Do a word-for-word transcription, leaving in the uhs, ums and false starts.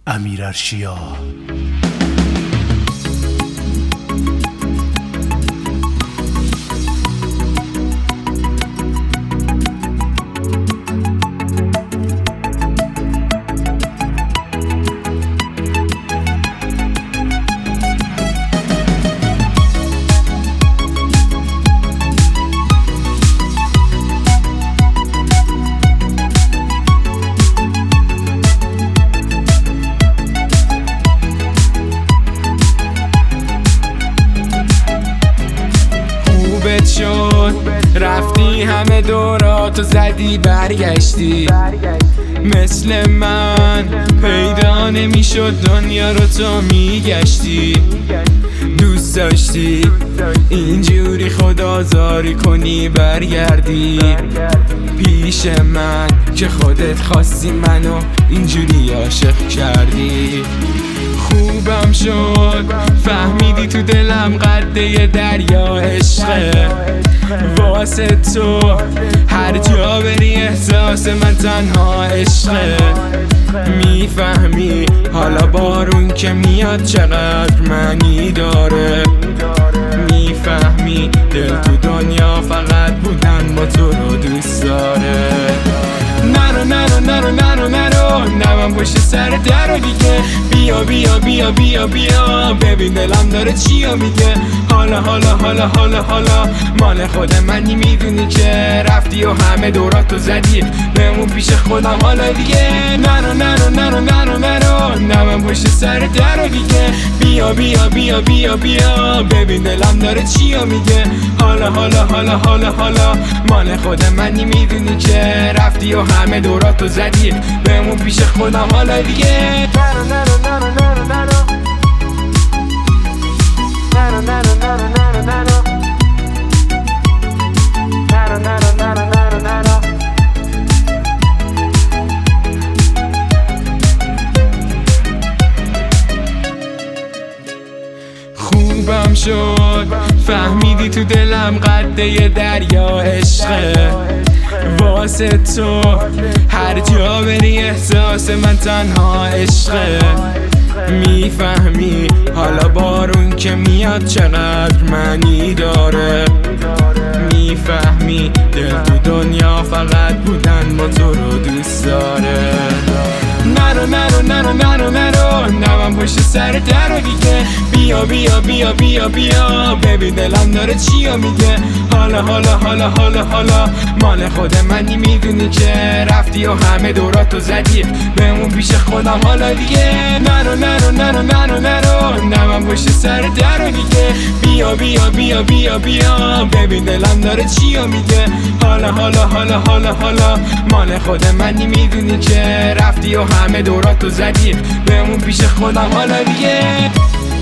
امیرارشیا. شد رفتی همه دوراتو زدی برگشتی، مثل من پیدا نمیشد دنیا رو تو میگشتی. دوست داشتی اینجوری خودآزاری کنی برگردی پیش من که خودت خواستی منو اینجوری عاشق کردی. خوبم شد فهمیدی تو دلم قده دریا عشقه، واسه تو هر جا بری احساس من تنها عشقه. میفهمی حالا بارون که میاد چقدر معنی داره، میفهمی دل تو دنیا فقط بودن با تو رو دوست داره. نرو نرو نرو نرو نرو نمم پشت سر در دیگه، بیا بیا بیا بیا بیا ببین دلم داره چیا میگه. حالا حالا حالا حالا حالا مال خود منی، میدونی که رفتی و همه دوراتو زدی بمون پیش خودم حالا دیگه. نرو نرو نرو نرو نرو نمم پشت سر در دیگه، بیا بیا بیا بیا بیا ببین دلم داره چیا میگه. حالا حالا حالا حالا حالا مال خود منی، میدونی که رفتی و همه دوراتو زدی بمون پیش خودم حالا دیگه. نرو نرو نرو نرو نرو نرو نرو نرو نرو نرو نرو نرو نرو نرو نرو خوبم شد فهمیدی تو دلم قده دریا عشقه، واسه تو هر جا بری احساس من تنها عشقه. میفهمی حالا بارون که میاد چقدر معنی داره، میفهمی دل تو دنیا فقط بودن با تو رو دوست داره. نرو نرو نرو نرو نرو نمم پشت سر در دیگه، بیا بیا بیا بیا بیا ببین دلم داره چیا میگه. حالا حالا حالا حالا حالا مال خود منی، میدونی که رفتی و همه دوراتو زدی بمون پیش خودم حالا دیگه. نرو نرو نرو نرو نرو نمم پشت سر در دیگه، بیا بیا بیا بیا بیا ببین دلم داره چیا میگه. حالا حالا حالا حالا حالا مال خود منی، میدونی که رفتی و همه دوراتو زدی بمون پیش خودم حالا دیگه.